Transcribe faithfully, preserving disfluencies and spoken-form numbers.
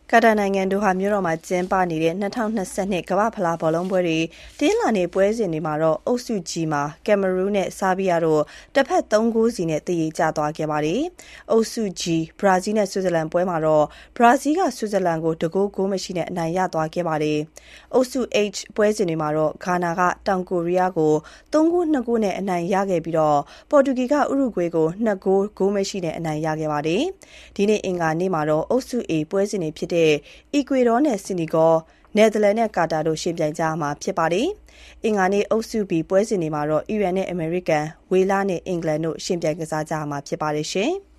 ကာတာနိုင်ငံဒိုဟာမြို့တော်မှာကျင်းပနေတဲ့၂၀၂၂ကမ္ဘာ့ဖလားဘောလုံးပွဲတွေတနင်္လာနေ့ပွဲစဉ်တွေမှာတော့အုပ်စု G မှာကင်မရူးနဲ့ဆားဘီးယားတို့တစ်ဖက်သုံးဂိုးစီနဲ့သရေကျသွားခဲ့ပါတယ်။အုပ်စု G ဘရာဇီးနဲ့ဆွစ်ဇာလန်ပွဲမှာတော့ဘရာဇီးကဆွစ်ဇာလန်ကိုတစ်ဂိုးဂိုးမရှိနဲ့အနိုင်ရသွားခဲ့ပါတယ်။အုပ်စု H ပွဲစဉ်တွေမှာတော့ဂါနာကတောင်ကိုရီးယားကိုသုံးဂိုး၂ဂိုးနဲ့အနိုင်ရခဲ့ပြီးပေါ်တူဂီကဥရုဂွေးကို၂ဂိုးဂိုးမရှိနဲ့အနိုင်ရခဲ့ပါတယ်။ဒီနေ့အင်္ဂါနေ့မှာတော့အုပ်စု A ပွဲစဉ်တွေဖြစ်တဲ့အီကွေဒေါနဲ့ဆီနီဂေါ၊ နယ်သာလန်နဲ့ကာတာတို့ယှဉ်ပြိုင်ကြရမှာဖြစ်ပါတယ်။အင်္ဂါနေ့အုပ်စု B ပွဲစဉ်တွေမှာတော့အီရန်နဲ့အမေရိကန်၊ဝေလနဲ့အင်္ဂလန်တို့ယှဉ်ပြိုင်ကစားကြရမှာဖြစ်ပါတယ်။